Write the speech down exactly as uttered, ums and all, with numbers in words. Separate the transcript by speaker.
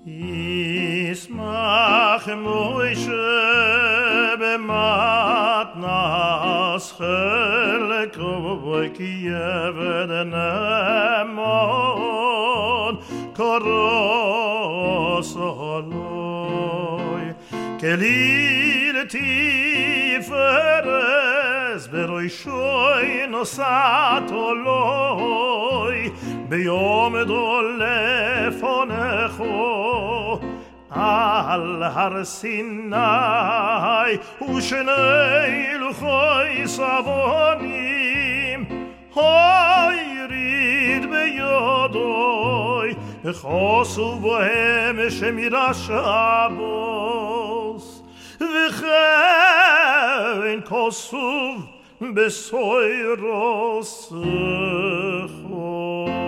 Speaker 1: ישמח מוישה במתנ"ס חלקו כי עבד נאמן קרוס עלוי כליל תפארס בראשוי נוסעת עלוי ביום דולף לפונךו על הר סיני ושני לוחי סבונים היריד בידוי וחוסו בוהם שמירה שבוס וכן כוסוב בסוירוס חו